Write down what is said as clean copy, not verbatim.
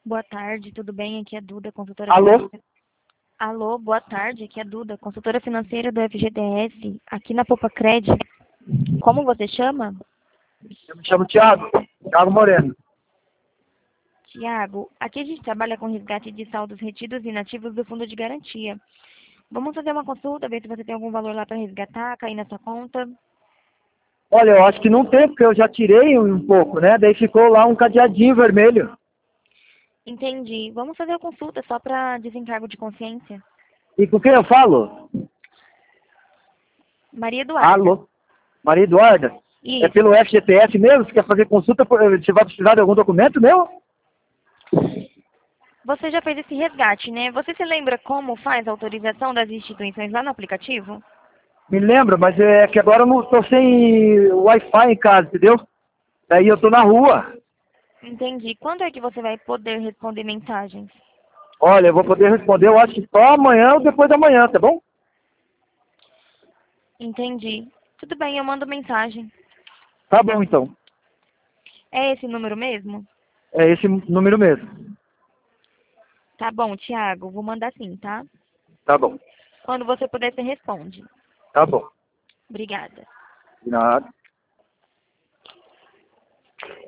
Boa tarde, tudo bem? Aqui é a Duda, consultora Alô? financeira. Alô, boa tarde, aqui é a Duda, consultora financeira do FGTS, aqui na Popacred. Como você chama? Eu me chamo Thiago Moreno. Tiago, aqui a gente trabalha com resgate de saldos retidos e inativos do Fundo de Garantia. Vamos fazer uma consulta, ver se você tem algum valor lá para resgatar, cair na sua conta. Olha, eu acho que não tem, porque eu já tirei um pouco, né? Daí ficou lá um cadeadinho vermelho. Entendi. Vamos fazer a consulta só para desencargo de consciência. E com quem eu falo? Maria Eduarda. Alô? Maria Eduarda? É Isso. pelo FGTS mesmo? Você quer fazer consulta? Você vai precisar de algum documento meu? Você já fez esse resgate, né? Você se lembra como faz a autorização das instituições lá no aplicativo? Me lembra, mas é que agora eu não estou sem Wi-Fi em casa, entendeu? Daí eu tô na rua. Entendi. Quando é que você vai poder responder mensagens? Olha, eu vou poder responder, eu acho que só amanhã ou depois da manhã, tá bom? Entendi. Tudo bem, eu mando mensagem. Tá bom, então. É esse número mesmo? É esse número mesmo. Tá bom, Thiago. Vou mandar sim, tá? Tá bom. Quando você puder, você responde. Tá bom. Obrigada. De nada.